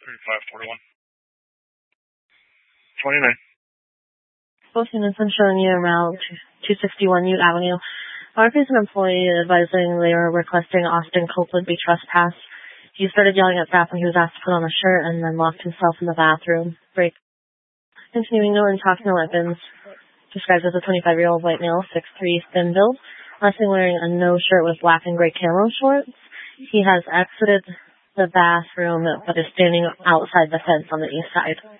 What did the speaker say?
3541. 29. Both units I'm showing you around 261 Ute Avenue. RP is an employee advising they are requesting Austin Copeland be trespassed. He started yelling at staff when he was asked to put on a shirt and then locked himself in the bathroom. Break. Continuing, no one talking, no weapons. Described as a 25-year-old white male, 6'3", thin build. Last seen wearing a no shirt with black and gray camo shorts. He has exited the bathroom but is standing outside the fence on the east side.